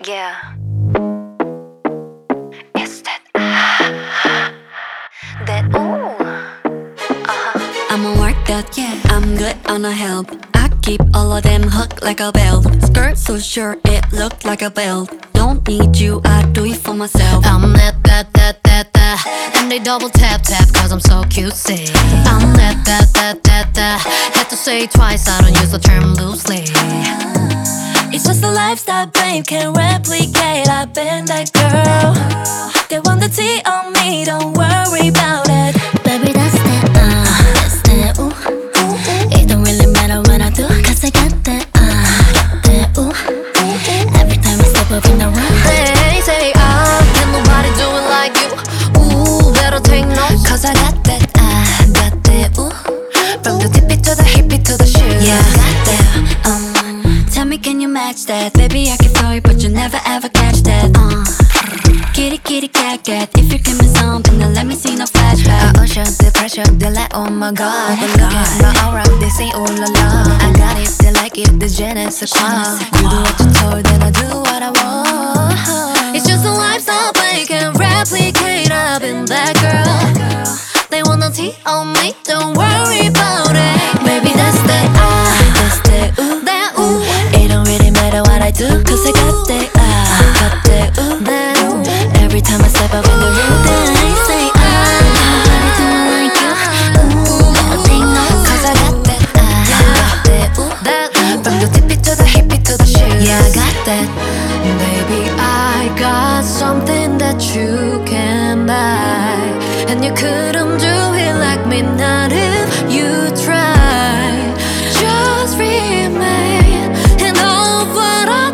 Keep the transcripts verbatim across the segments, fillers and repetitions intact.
Yeah. It's that ah, that ooh. Uh-huh. I'm a workout, yeah, I'm good on a help. I keep all of them hooked like a belt. Skirt so short, it looked like a belt. Don't need you, I do it for myself. I'm that, that, that, that, that. And they double tap, tap, cause I'm so cutesy. I'm that, that, that, that, that. Had to say it twice, I don't use the term loosely. It's just a lifestyle, babe, can't replicate. I've been that girl. They want the tea on me, don't worry about it. Baby, that's that, uh, that's that, ooh, ooh. It don't really matter what I do, cause I got that, uh, got that, ooh. Every time I step up in the room, They say, ah, can nobody do it like you. Ooh, better take notes, Cause I got that, I got that, ooh. from the tippy to the hippie to the shoe. Yeah, I got that, um. Tell me, can you match that? Baby, I can throw it, but you never ever catch that, uh. Kitty, kitty, cat, cat. If you give me something, then let me see no flashback. I usher the pressure, they like, oh my god. They look at my aura, they say, oh la la. I got it, they like it, the je ne sais quoi. You do what you told, then I do what I want. It's just a lifestyle, but you can replicate. I've been that girl. They want the tea on me, don't worry about it. Baby, that's that, ah, that's that, ooh. That ooh, It don't really matter what I do, cause I got that, ah, got that, ooh. that ooh. Every time I step up in the room, they say, ah, nobody do it like you. Ooh, better take notes, Cause I got that, I got that, ooh. That ooh. From the tippy to the hippie to the shoes. Yeah, I got that. Baby, I got something that you can buy, and you couldn't do it like me, not if you try. Just remain in all of what I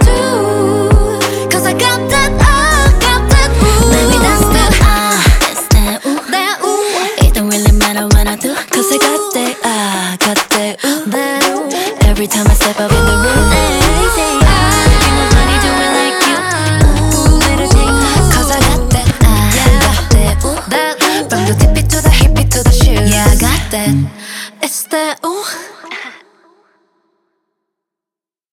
do, cause I got that, I got that, ooh. baby, that's that, uh, that's that, ooh. That ooh, It don't really matter what I do, cause I got that, ah, got that, ooh. that ooh. Every time I step up in the room, they say, ah, can nobody do it like you. Ooh, better take notes, Cause I got that, I got that, ooh. That ooh. From the tippy to